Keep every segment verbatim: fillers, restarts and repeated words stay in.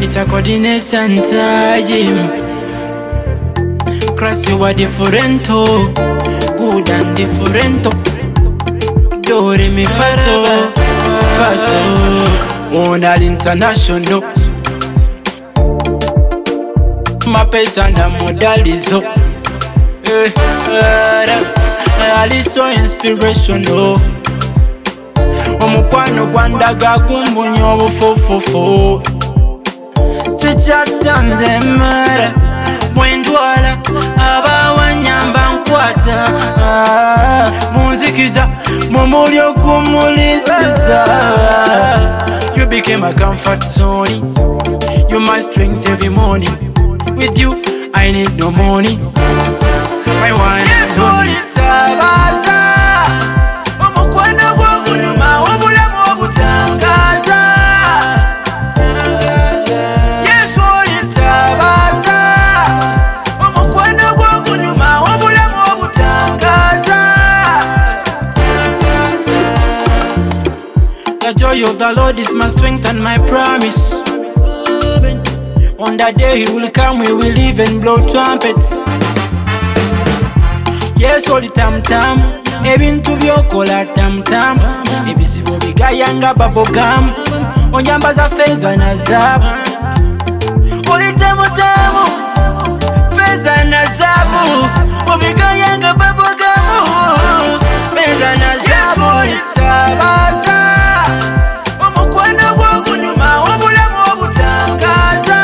It's a coordination time. Cross you are different, oh. Good and different, oh. Do re mi fa so, fa so. On all international. My pesa na modalizo. Eh, eh, ali so inspirational. Omukwano gwandaga kumbunyo obufufufo. Chichatanze mara mwendwala abawanyamba nkwata munzikiza mumulyo kumulisiza. You became a comfort zone. You my strength every morning. With you I need no money. My one is only tabaza. Omukwano gwokunyuma obulamu obutangaza. Yes only tabaza. Omukwano gwokunyuma obulamu obutangaza. The joy of the Lord is my strength and my promise. On that day he will come, we will live and blow trumpets. Yes, all the tam tam. Ebintu byokola tam tam. Ebisibo bigayanga bubblegum. Onyamba za feza na zabu. Oli temu temu. Feza na zabu. Obigayanga bubblegum. Feza na zabu. Oli tabaza. Omukwano gwokunyuma obulamu obutangaza.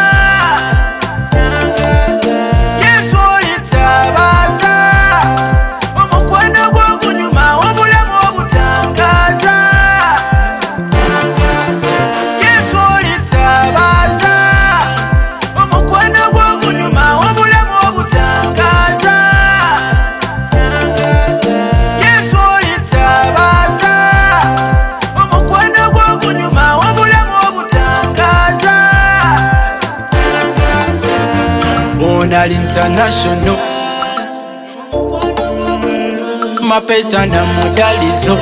All international. Mapesa na modalizo.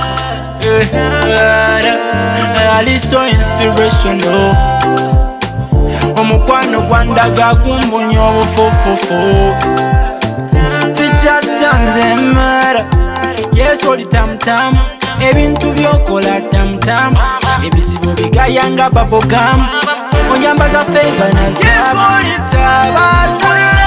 Ali so inspirational. Omukwano gwandaga kumbunyo obufufufo. Chichatanze mara. Yes all the tam tam. Ebintu byokola tam tam. Ebisibo bigayanga bubblegum. Onyamba za feza na zabu. Yes, tabaza.